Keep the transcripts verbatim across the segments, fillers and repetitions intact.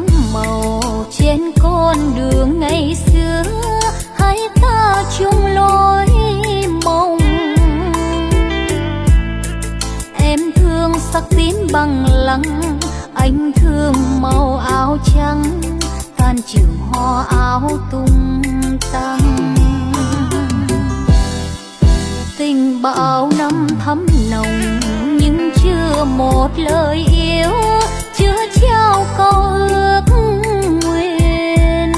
màu trên con đường ngày xưa, hai ta chung lối mộng. Em thương sắc tím bằng lăng, anh thương màu áo trắng, tan trường hoa áo tung tăng. Tình bao năm thắm nồng nhưng chưa một lời yêu, chưa trao câu ước nguyện.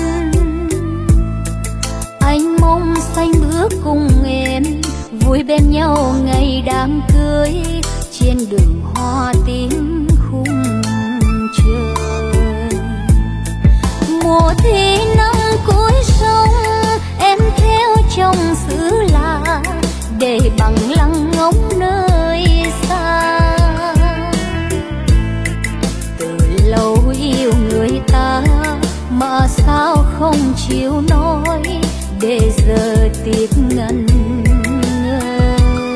Anh mong xanh bước cùng em, vui bên nhau ngày đám cưới, trên đường hoa tím khung trời. Mùa thi nắng cuối sông, em theo trong xứ lạ, để bằng lăng ngóng nơi xa. Từ lâu yêu người ta mà sao không chịu nói, để giờ tiếc ngần ngơ.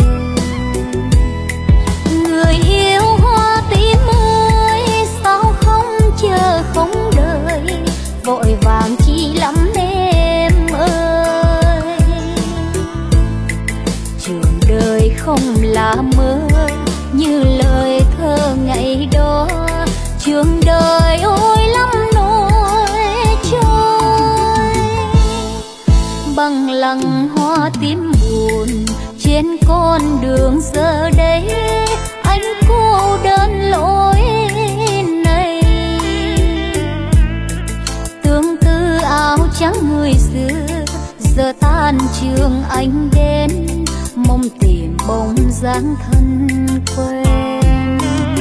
Người yêu hoa tím ơi, sao không chờ không đợi, vội vàng chi lắm em ơi. Trường đời không là mơ như lời thơ ngày đó, trường đời ôi lắm nỗi trôi. Bằng lăng hoa tím buồn trên con đường giờ đây, anh cô đơn lối này. Tương tư áo trắng người xưa, giờ tan trường anh đến, mong tìm bóng dáng thân quen.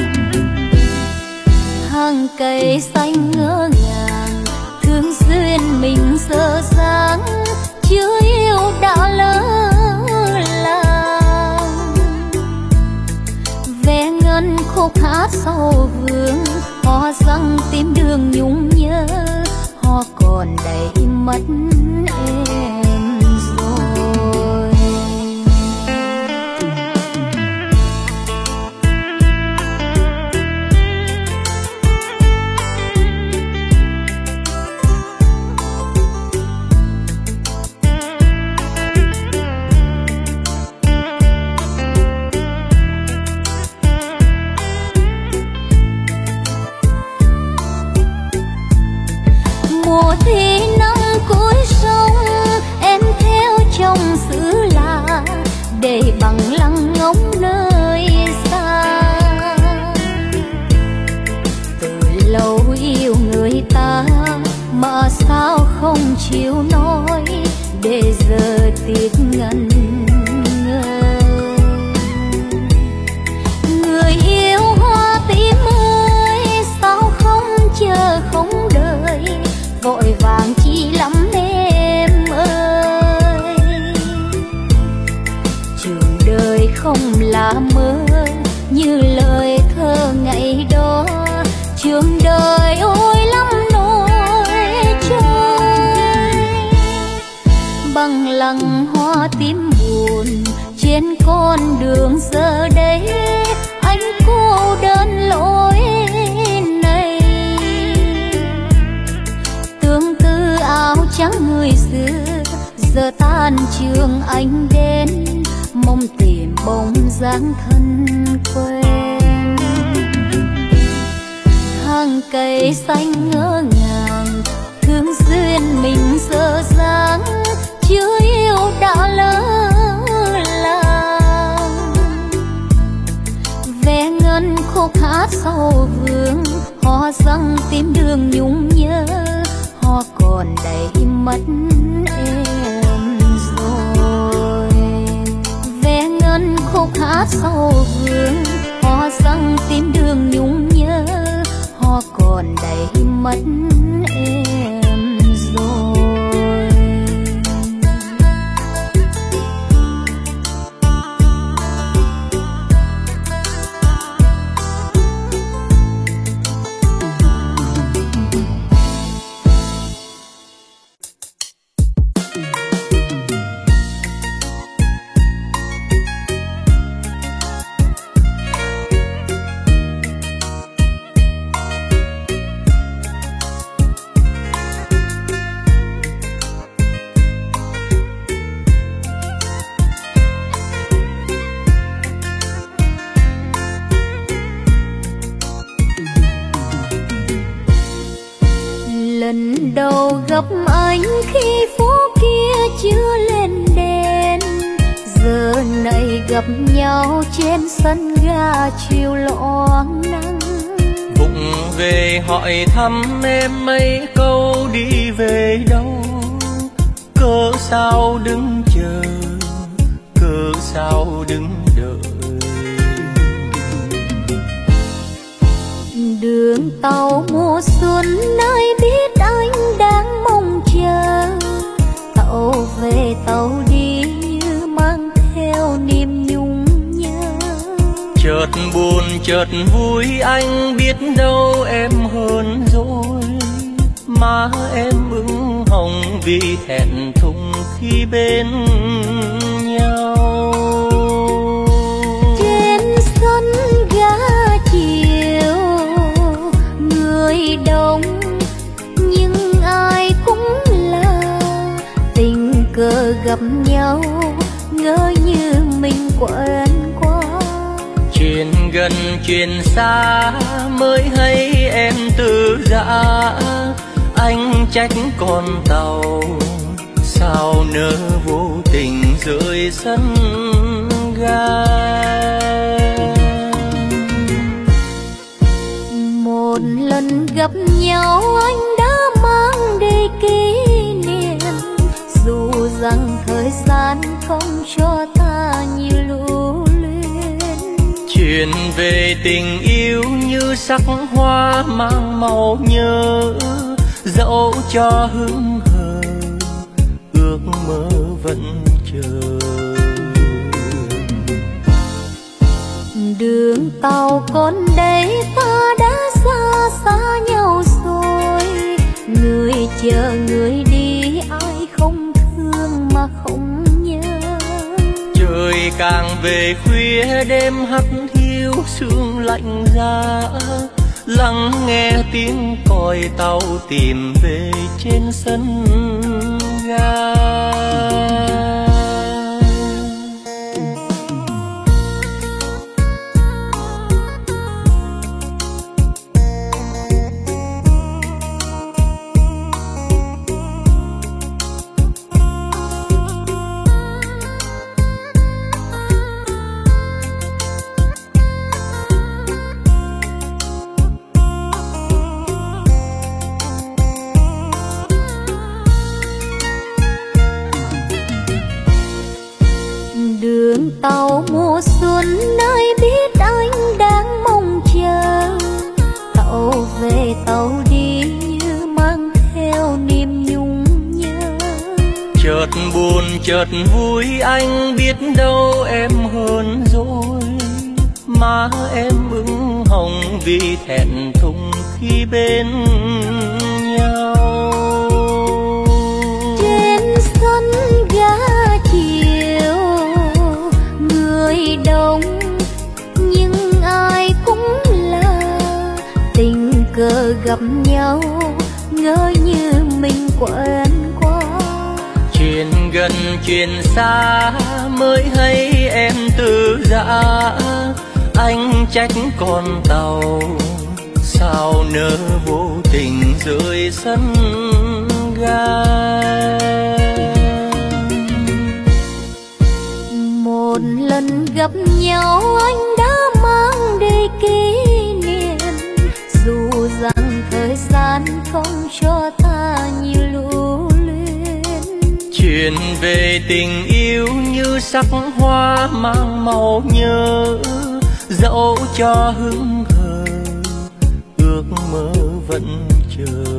Hàng cây xanh ngỡ ngàng, thương duyên mình dở dáng, chưa yêu đã lỡ làng. Ve ngân khúc hát sau vườn, hoa răng tím đường nhung nhớ, hoa còn đầy mất em rồi. Mùa thi nắng cuối sông, em theo trong xứ lạ, để bằng lăng ngóng nơi xa. Từ lâu yêu người ta mà sao không chịu nói, để giờ tiếc ngần ngơ. Người yêu hoa tím ơi, sao không chờ không đợi, vội vàng chi lắm em ơi. Trường đời không là mơ như lời thơ ngày đó, trường đời ôi lắm nỗi trôi. Bằng lăng hoa tím buồn trên con đường giờ đây, anh cô đơn lối này. Tương tư áo trắng người xưa, giờ tan trường anh đến, mong tìm bóng dáng thân quen. Hàng cây xanh ngỡ ngàng, thương duyên mình dở dáng, chưa yêu đã lỡ làng. Ve ngân khúc hát sau vườn, hoa răng tím đường nhung nhớ, hoa còn đầy mất em rồi. Ve ngân khúc hát sau vườn, hoa răng tím đường nhung nhớ, hoa còn đầy mất em rồi. Lần đầu gặp anh khi phố kia chưa lên đèn, giờ này gặp nhau trên sân ga chiều loáng nắng. Bụng về hỏi thăm em mấy câu đi về đâu, cớ sao đứng chờ, cớ sao đứng đợi. Đường tàu mùa xuân ai biết anh đang mong chờ, tàu về tàu đi như mang theo niềm nhung nhớ. Chợt buồn chợt vui anh biết đâu em hơn rồi, má em ửng hồng vì thẹn thùng khi bên nhau. Trên sân ga chiều người đông, nhưng ai cũng là tình cờ gặp nhau, ngỡ như mình quen qua. Chuyện gần chuyện xa mới hay em từ giã, anh trách con tàu sao nỡ vô tình rời sân ga. Một lần gặp nhau anh đã mang đầy kỷ niệm, dù rằng thời gian không cho ta nhiều lưu luyến. Chuyện về tình yêu như sắc hoa mang màu nhớ, dẫu cho hững hờ ước mơ vẫn chờ. Đường tàu còn đây ta đã xa xa nhau rồi, người chờ người đi ai không thương mà không nhớ. Trời càng về khuya đêm hắt hiu sương lạnh giá, lắng nghe tiếng còi tàu tìm về trên sân ga. Đường tàu mùa xuân ai biết anh đang mong chờ, tàu về tàu đi như mang theo niềm nhung nhớ. Chợt buồn chợt vui anh biết đâu em hơn rồi, má em ửng hồng vì thẹn thùng khi bên nhau. Trên sân ga chiều người đông, nhưng ai cũng là tình cờ gặp nhau, ngỡ như mình quen qua. Chuyện gần chuyện xa mới hay em từ giã, anh trách con tàu sao nỡ vô tình rời sân ga. Một lần gặp nhau anh đã mang đầy kỷ niệm, dù rằng thời gian không cho ta nhiều lưu luyến. Chuyện về tình yêu như sắc hoa mang màu nhớ, dẫu cho hững hờ ước mơ vẫn chờ.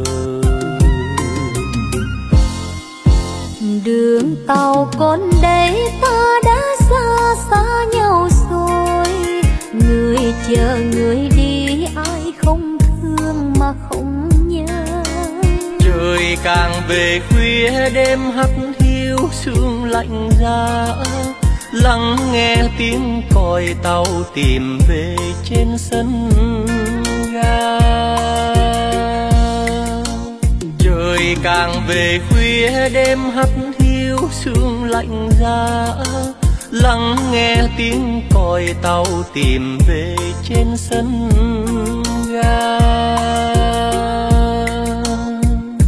Đường tàu còn đây ta đã xa xa nhau rồi, người chờ người đi ai không thương mà không nhớ. Trời càng về khuya đêm hắt hiu sương lạnh giá, lắng nghe tiếng còi tàu tìm về trên sân ga. Trời càng về khuya đêm hắt hiu sương lạnh giá, lắng nghe tiếng còi tàu tìm về trên sân ga.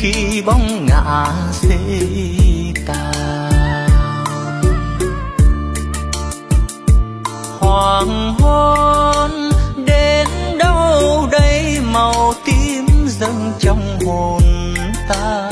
khi bóng ngả xê tàn. Hoàng hôn đến đâu đây, màu tím dâng trong hồn ta.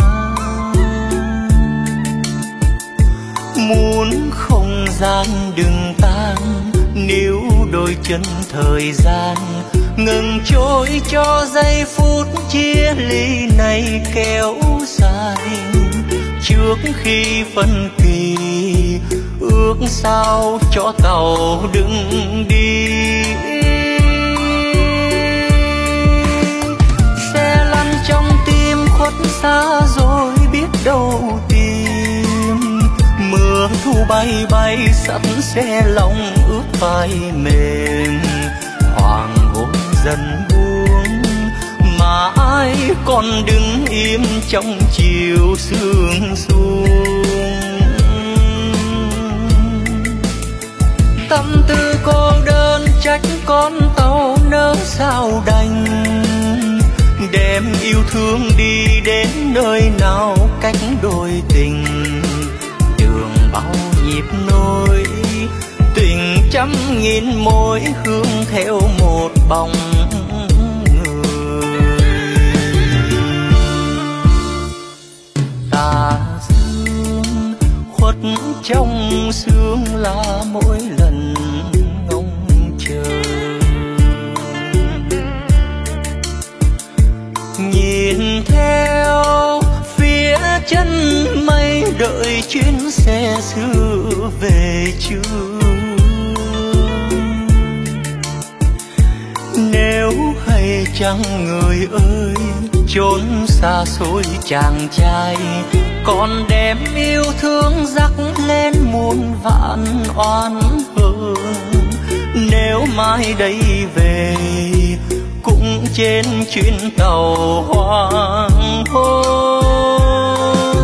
Muốn không gian đừng tan, níu đôi chân thời gian ngừng trôi cho giây phút chia ly này kéo dài. Trước khi phân kỳ ước sao cho tàu đừng đi. Xe lăn trong tim khuất xa rồi biết đâu tìm. Mưa thu bay bay sắt xe lòng ướt vai mềm. Hoàng hôn dần buông mà ai còn đứng im trong chiều sương xuống. Tâm tư cô đơn trách con tàu nỡ sao đành. Đem yêu thương đi đến nơi nào cách đôi tình. Đường bao nhịp nối tình trăm nghìn mối hương theo một bóng người. Tà dương khuất trong sương là mỗi lần ngóng chờ. Nhìn theo phía chân mây đợi chuyến xe xưa về chưa. Nếu hay chăng người ơi chốn xa xôi chàng trai còn đem yêu thương dắt lên muôn vạn oan hờn. Nếu mai đây về cũng trên chuyến tàu hoàng hôn.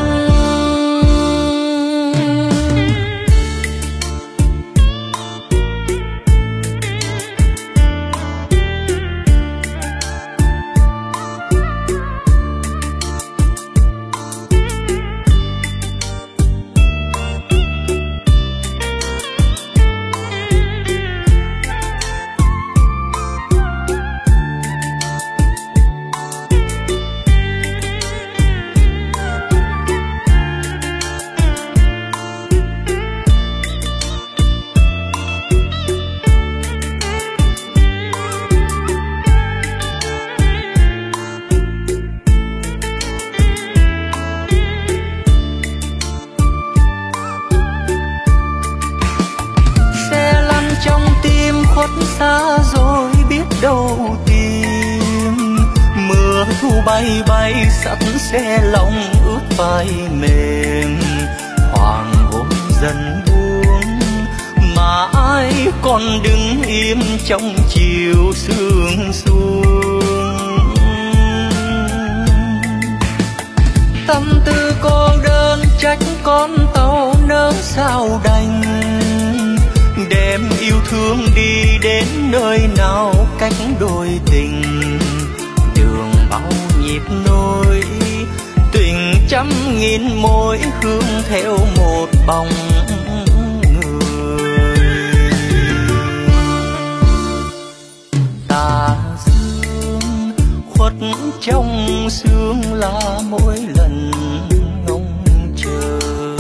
Xa rồi biết đâu tìm. Mưa thu bay bay sắt xe lòng ướt vai mềm. Hoàng hôn dần buông mà ai còn đứng im trong chiều sương xuống. Tâm tư cô đơn trách con tàu nỡ sao đành. Đem yêu thương đi đến nơi nào cách đôi tình. Đường bao nhịp nối tình trăm nghìn mối hương theo một bóng người. Tà dương khuất trong sương là mỗi lần ngóng chờ.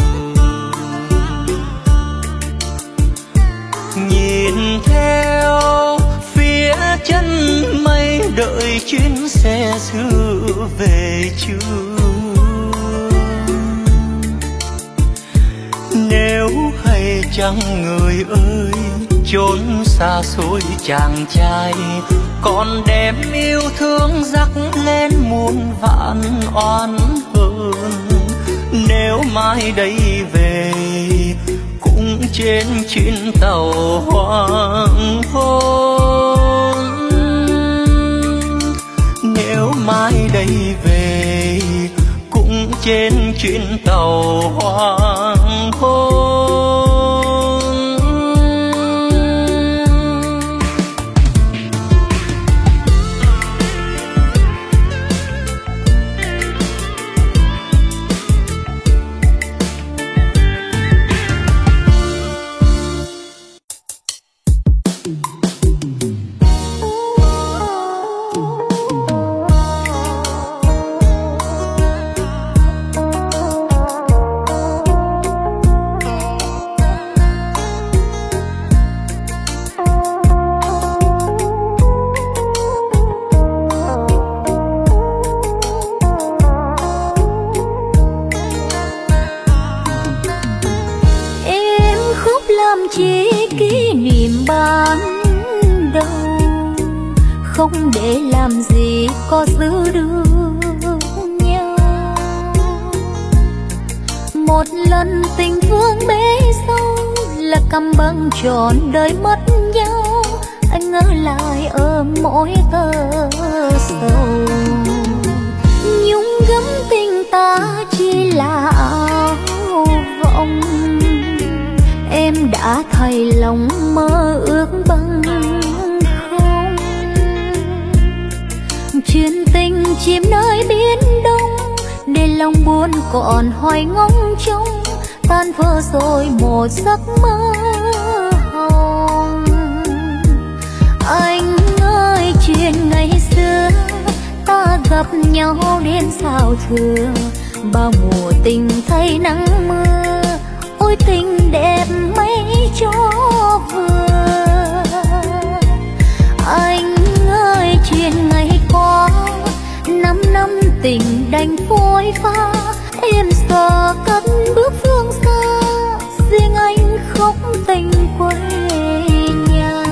Nhìn theo phía chân mây đợi chuyến xe xưa về chưa. Nếu hay chăng người ơi chốn xa xôi chàng trai còn đem yêu thương dắt lên muôn vạn oan hờn. Nếu mai đây về cũng trên chuyến tàu hoàng hôn. Nếu mai đây về cũng trên chuyến tàu hoàng hôn. không để làm gì có giữ được nhau. Một lần tình thương bế sâu là căm băng trọn đời mất nhau. Anh ngỡ lại ở mỗi tơ sầu, nhung gấm tình ta chỉ là áo vọng. Em đã thay lòng mơ ước bằng không. Chuyện tình chìm nơi biển đông, để lòng buồn còn hoài ngóng trông. Tan vỡ rồi một giấc mơ hồng. Anh ơi chuyện ngày xưa ta gặp nhau đến sao thừa. Bao mùa tình thay nắng mưa, ôi tình đẹp mấy cho vừa. Anh ơi chuyện ngày qua, năm năm tình đành phôi pha. Em giờ cất bước phương xa, riêng anh khóc tình quê nhà.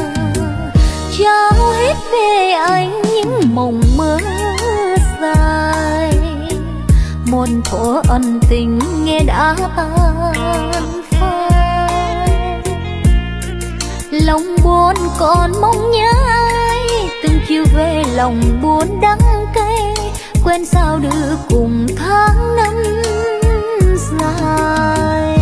Trao hết về anh những mộng mơ dài, một thuở ân tình nghe đã tan phai. Lòng buồn còn mong nhớ ai, từng chiều về lòng buồn đắng cay. Quên sao được cùng tháng năm dài.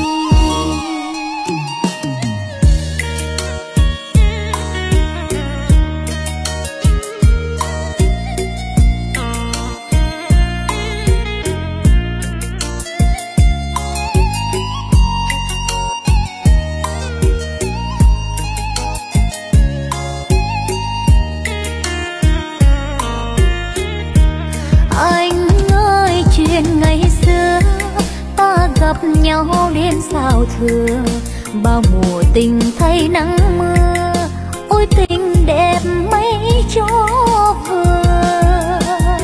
Ngày xưa ta gặp nhau đến sao thừa. Bao mùa tình thay nắng mưa, ôi tình đẹp mấy cho vừa.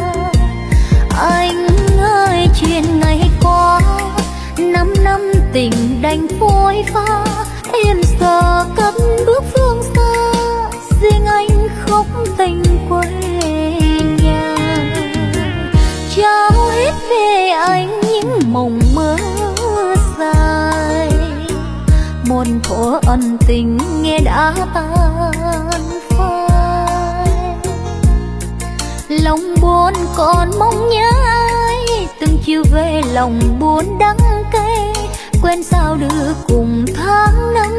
Anh ơi chuyện ngày qua, năm năm tình đành phôi pha. Em giờ cất bước phương xa, riêng anh khóc tình quê nhà. Trao hết về anh những mộng mơ dài, một thuở ân tình nghe đã tan phai. Lòng buồn còn mong nhớ ai, từng chiều về lòng buồn đắng cay. Quên sao được cùng tháng năm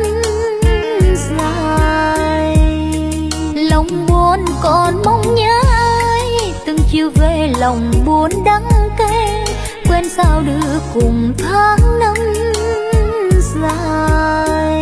dài. Lòng buồn còn mong nhớ ai, từng chiều về lòng buồn đắng cay. Quên sao được cùng tháng năm dài.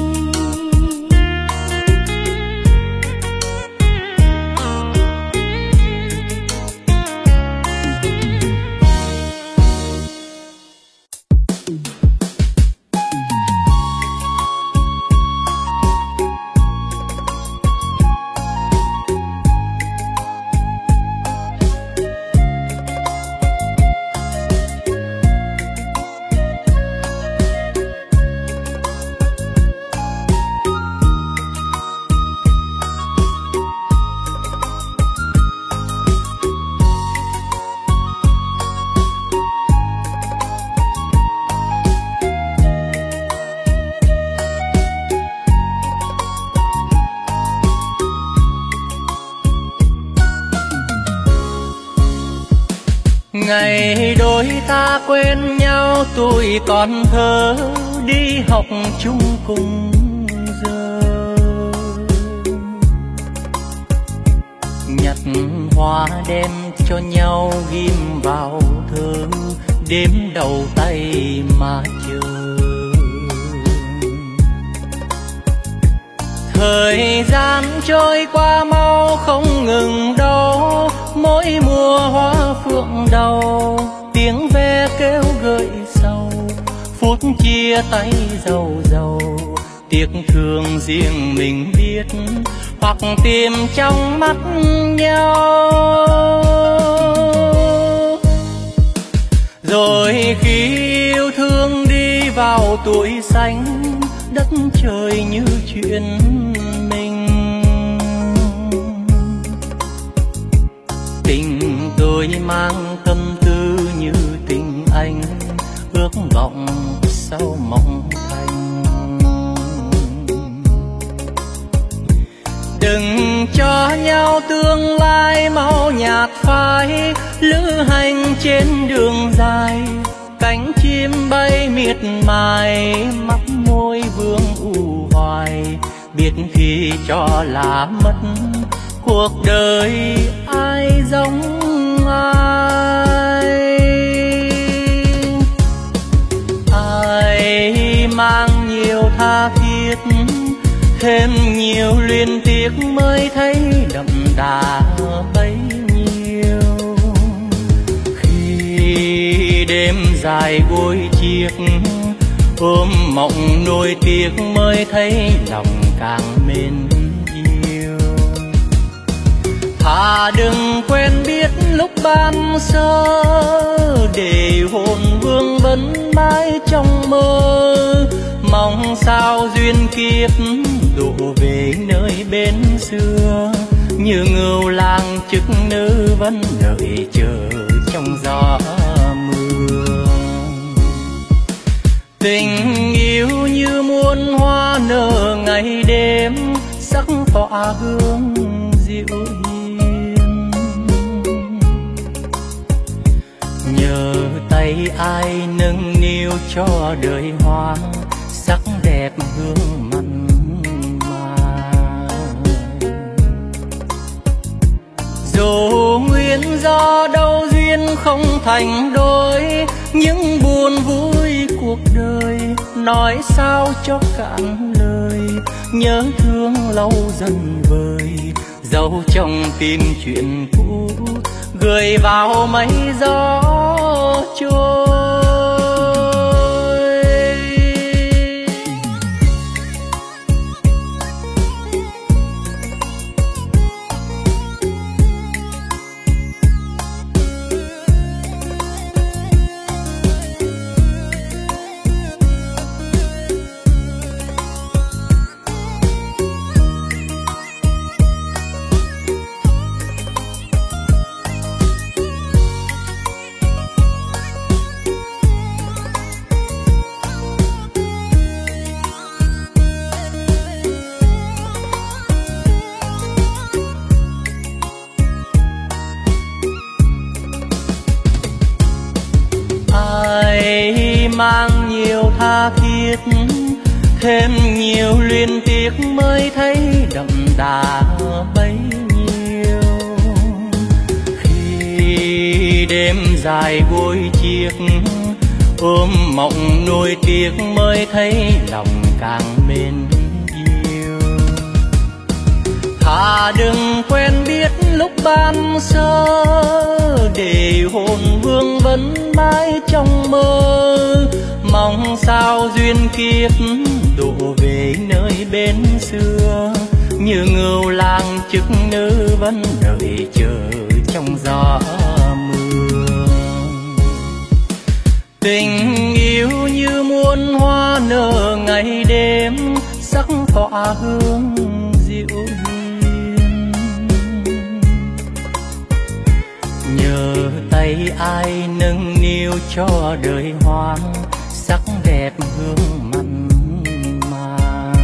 Ngày đôi ta quên nhau tuổi còn thơ, đi học chung cùng giờ. Nhặt hoa đem cho nhau ghim vào thơ, đếm đầu tay mà chờ. Thời gian trôi qua mau không ngừng đâu, mỗi mùa hoa phượng đầu, tiếng ve kêu gợi sầu. Phút chia tay dầu dầu, tiếc thương riêng mình biết, hoặc tìm trong mắt nhau. Rồi khi yêu thương đi vào tuổi xanh, đất trời như chuyện mình. tình tôi mang tâm tư như tình anh, ước vọng sau mong thành. Đừng cho nhau tương lai mau nhạt phai, lữ hành trên đường dài, cánh chim bay miệt mài, mắt môi vương u hoài, biết khi cho là mất cuộc đời ai giống ai. Ai mang nhiều tha thiết, thêm nhiều luyến tiếc mới thấy đậm đà bấy nhiêu. Khi đêm dài gối chiếc, ôm mộng nuối tiếc mới thấy lòng càng mến yêu. Thà đừng quen biết lúc ban sơ, để hồn vương vấn mãi trong mơ. Mong sao duyên kiếp đổ về nơi bên xưa, như ngưu lang chức nữ vẫn đợi chờ trong gió mưa. Tình yêu như muôn hoa nở ngày đêm, sắc tỏa hương dịu hiền. Nhờ tay ai nâng niu cho đời hoa, sắc đẹp hương mặn mà. Dù nguyên do đâu duyên không thành đôi, những buồn vui cuộc đời nói sao cho cạn lời. Nhớ thương lâu dần vơi, dấu trong tim chuyện cũ, gửi vào mây gió trôi. Mang nhiều tha thiết, thêm nhiều luyến tiếc mới thấy đậm đà bấy nhiêu. Khi đêm dài gối chiếc, ôm mộng nuối tiếc mới thấy lòng càng mến yêu. Thà đừng quen biết lúc ban sơ, để hồn vương vấn mãi trong mơ. Mong sao duyên kiếp đổ về nơi bên xưa, như ngưu lang chức nữ vẫn đợi chờ trong gió mưa. Tình yêu như muôn hoa nở ngày đêm, sắc tỏa hương dịu hiền. Nhờ tay ai nâng niu cho đời hoa, sắc đẹp hương mặn mà.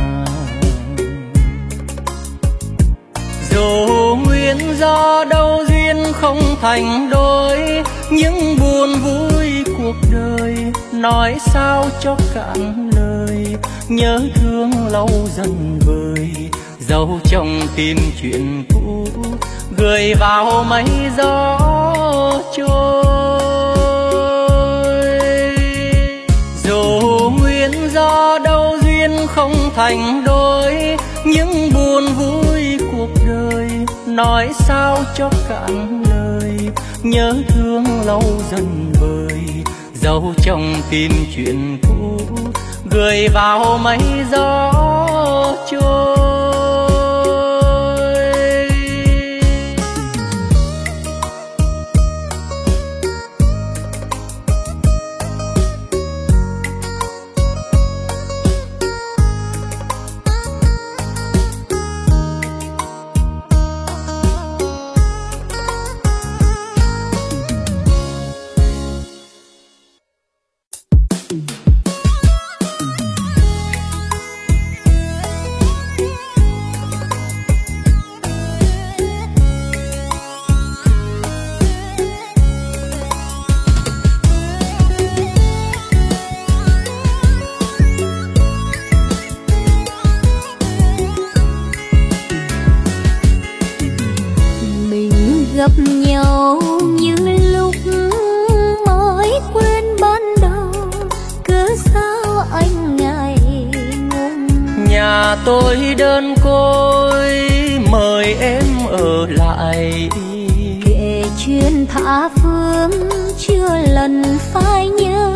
Dù nguyên do đâu duyên không thành đôi, những buồn vui cuộc đời nói sao cho cạn lời. Nhớ thương lâu dần vơi, dấu trong tim chuyện cũ, gửi vào mây gió trôi. Dù nguyên do đâu duyên không thành đôi, những buồn vui cuộc đời nói sao cho cạn lời. Nhớ thương lâu dần vơi, dấu trong tim chuyện cũ, gửi vào mây gió trôi. nhau như lúc mới quên ban đầu, cứ sao anh ngại ngùng. Nhà tôi đơn côi mời em ở lại, kể chuyện tha phương chưa lần phai nhớ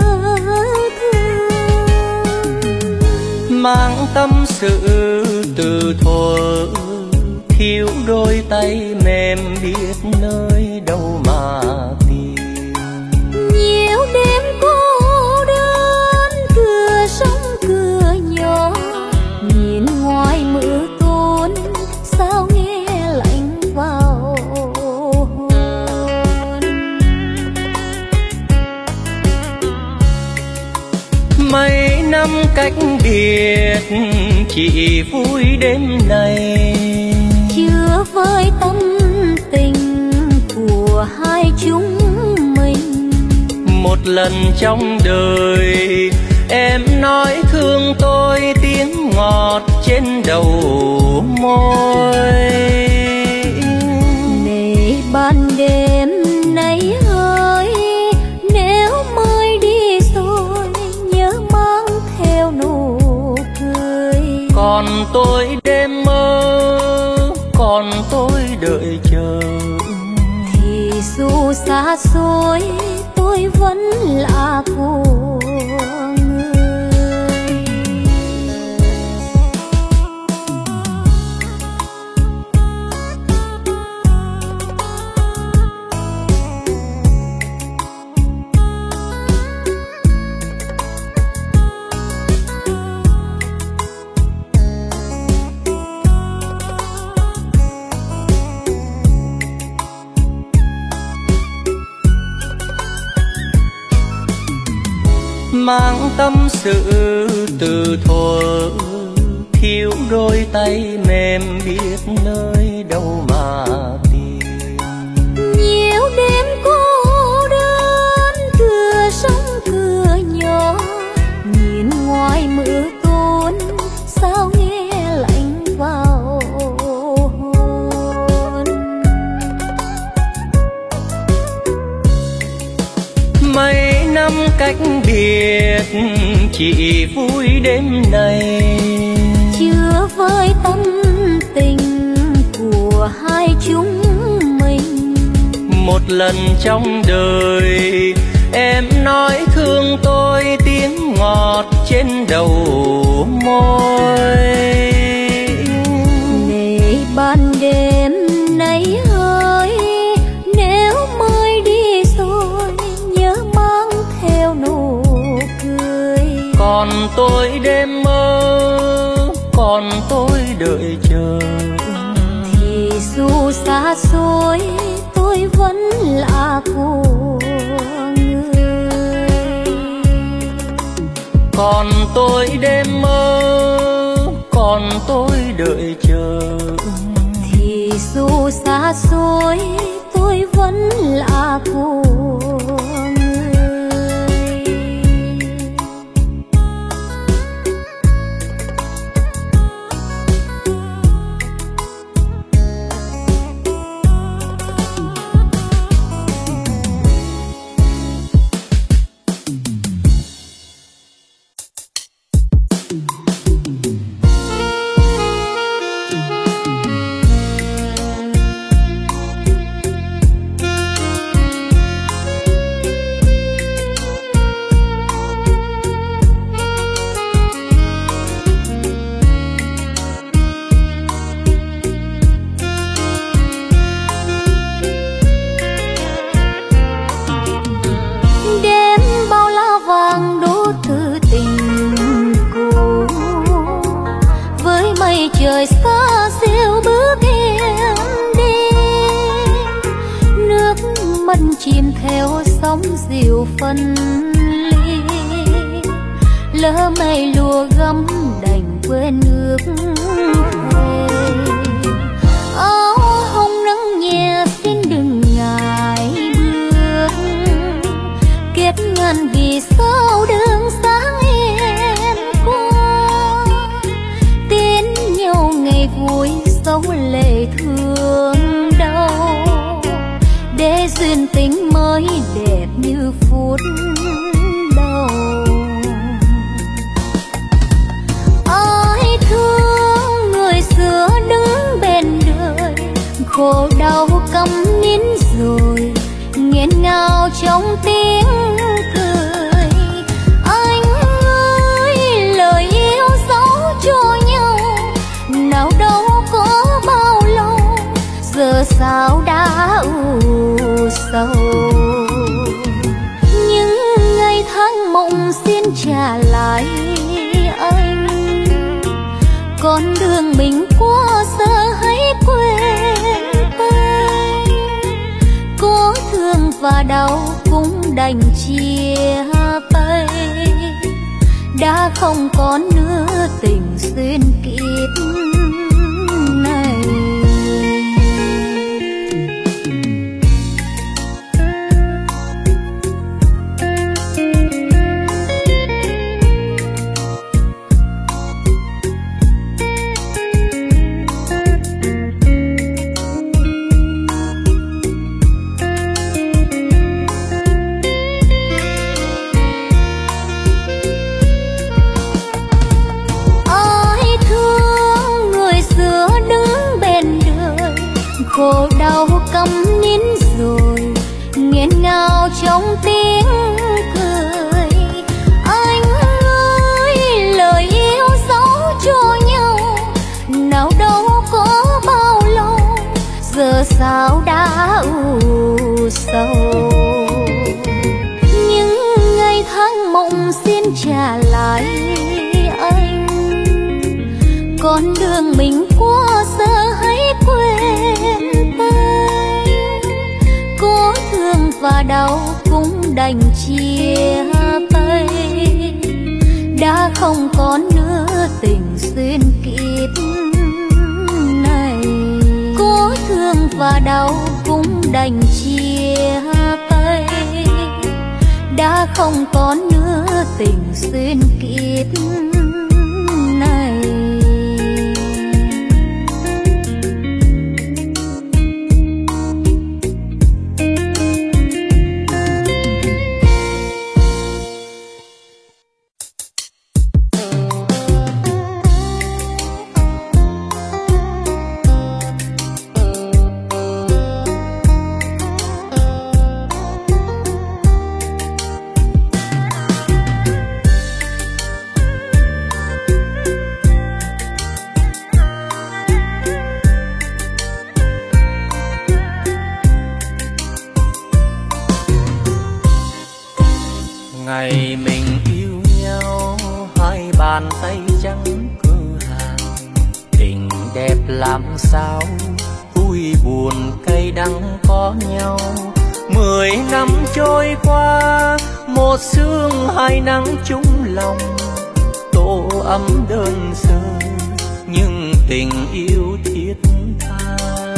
thương. Mang tâm sự từ thuở thiếu đôi tay mềm biết nơi đâu mà tìm. Nhiều đêm cô đơn cửa sông cửa nhỏ, nhìn ngoài mưa tuôn sao nghe lạnh vào hồn. Mấy năm cách biệt chỉ vui đêm này, chưa với tâm tình của hai chúng mình. Một lần trong đời em nói thương tôi tiếng ngọt trên đầu môi. Này ban đêm nay ơi, nếu mới đi rồi nhớ mang theo nụ cười. Còn tôi đêm mơ, còn tôi đợi chờ, thì dù xa xôi tôi vẫn là của người. Mang tâm sự từ thuở thiếu đôi tay mềm biết nơi đâu mà tìm. Nhiều đêm cô đơn cửa sông cửa nhỏ, nhìn ngoài mưa tuôn sao nghe lạnh vào hồn. Mấy năm cách biệt chỉ vui đêm này, chưa với tâm tình của hai chúng mình. một lần trong đời em nói thương tôi tiếng ngọt trên đầu môi. Này ban đêm nay ơi, nếu mới đi rồi nhớ mang theo nụ cười. Còn tôi đêm mơ, còn tôi đợi chờ, thì dù xa xôi tôi vẫn là của người. còn tôi đêm mơ, còn tôi đợi chờ, thì dù xa xôi tôi vẫn là của người. Trời xa xêu bước em đi, nước mắt chìm theo sóng dịu phân ly. Lỡ mây lùa gấm đành quên ước thề. Áo hồng nắng nhẹ xin đừng ngại bước, kết ngàn vì sao đường sáng em qua. Tiến nhau ngày vui dấu lệ thương đau, để duyên duyên tình mới đẹp như phút đầu. Ai thương người xưa đứng bên đời, khổ đau câm nín rồi nghẹn ngào trong tiếng cười. Anh ơi lời yêu dấu cho nhau, nào đâu có bao lâu, giờ sao đã u sầu. Những ngày tháng mộng xin trả lại anh, con đường mình qua giờ hãy quên tay. Có thương và đau cũng đành chia tay, đã không còn nữa tình duyên kiếp này. Khổ đau câm nín rồi nghẹn ngào trong tiếng cười. Anh ơi lời yêu dấu cho nhau, nào đâu có bao lâu, giờ sao đã u sầu. Những ngày tháng mộng xin trả lại anh, con đường mình qua giờ hãy quên tay. Có thương và đau cũng đành chia tay, đã không còn nữa tình duyên kiếp này. Có thương và đau cũng đành chia tay, đã không còn nữa tình duyên kiếp này. Ngày mình yêu nhau, hai bàn tay trắng cửa hàng, tình đẹp làm sao, vui buồn cay đắng có nhau. Mười năm trôi qua, một sương hai nắng chung lòng, tổ ấm đơn sơ nhưng tình yêu thiết tha.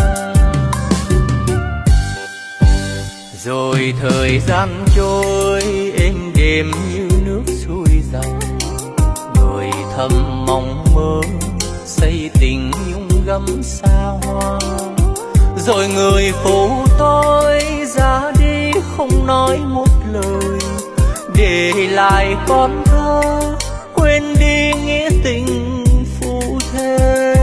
Rồi thời gian trôi êm đềm như nước xuôi dòng, người thầm mong mơ xây tình nhung gấm xa hoa. Rồi người phụ tôi ra đi không nói một lời, để lại con thơ quên đi nghĩa tình phụ thê.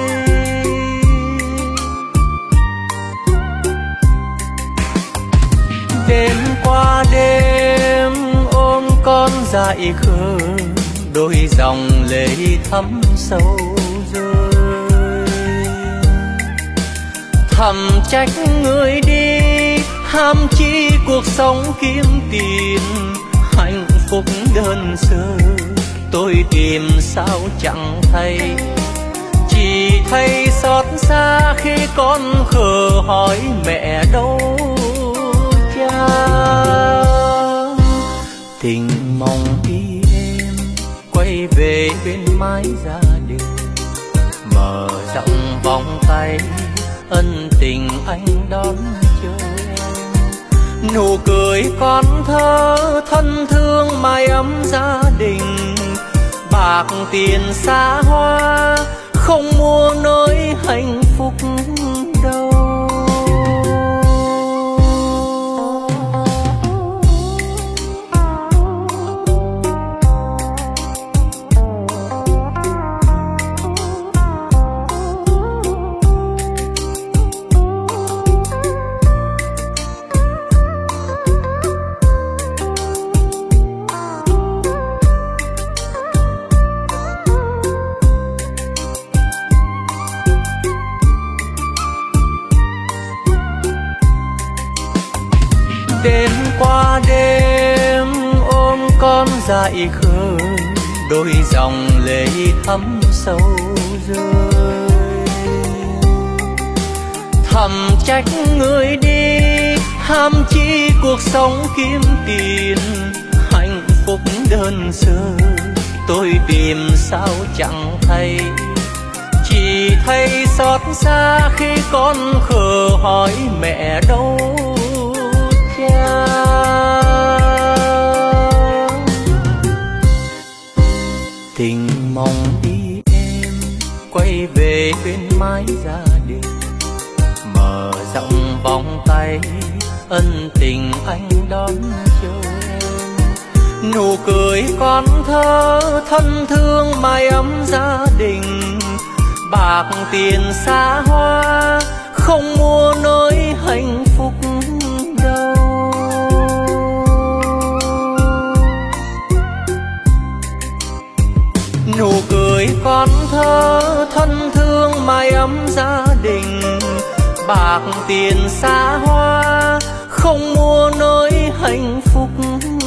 Đêm qua đêm ôm con dại khờ, đôi dòng lệ thấm sâu rơi. Thầm trách người đi ham chi cuộc sống kiếm tiền, hạnh phúc đơn sơ tôi tìm sao chẳng thấy. Chỉ thấy xót xa khi con khờ hỏi mẹ đâu cha. Tình mong đi em quay về bên mái gia đình, mở rộng vòng tay ân tình anh đón chờ em. Nụ cười con thơ thân thương mái ấm gia đình, bạc tiền xa hoa không mua nỗi hạnh phúc đâu. đêm qua đêm ôm con dại khơi, đôi dòng lệ thấm sâu rơi. Thầm trách người đi ham chi cuộc sống kiếm tiền, hạnh phúc đơn sơ tôi tìm sao chẳng thấy. Chỉ thấy xót xa khi con khờ hỏi mẹ đâu cha. Tình mong đi em quay về bên mái gia đình, mở rộng vòng tay ân tình anh đón chờ em. Nụ cười con thơ thân thương mái ấm gia đình, bạc tiền xa hoa không mua nỗi hạnh phúc đâu. Nụ cười con thơ thân thương mái ấm gia đình, bạc tiền xa hoa không mua nỗi hạnh phúc